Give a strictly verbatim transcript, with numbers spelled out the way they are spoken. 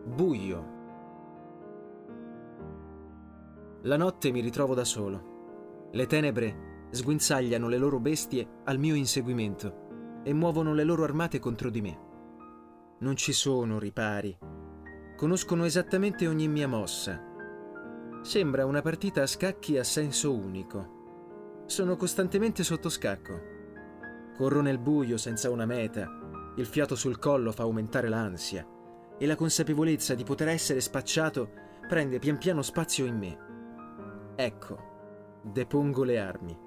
Buio. La notte mi ritrovo da solo. Le tenebre sguinzagliano le loro bestie al mio inseguimento e muovono le loro armate contro di me. Non ci sono ripari. Conoscono esattamente ogni mia mossa. Sembra una partita a scacchi a senso unico. Sono costantemente sotto scacco. Corro nel buio senza una meta. Il fiato sul collo fa aumentare l'ansia e la consapevolezza di poter essere spacciato prende pian piano spazio in me. Ecco, depongo le armi.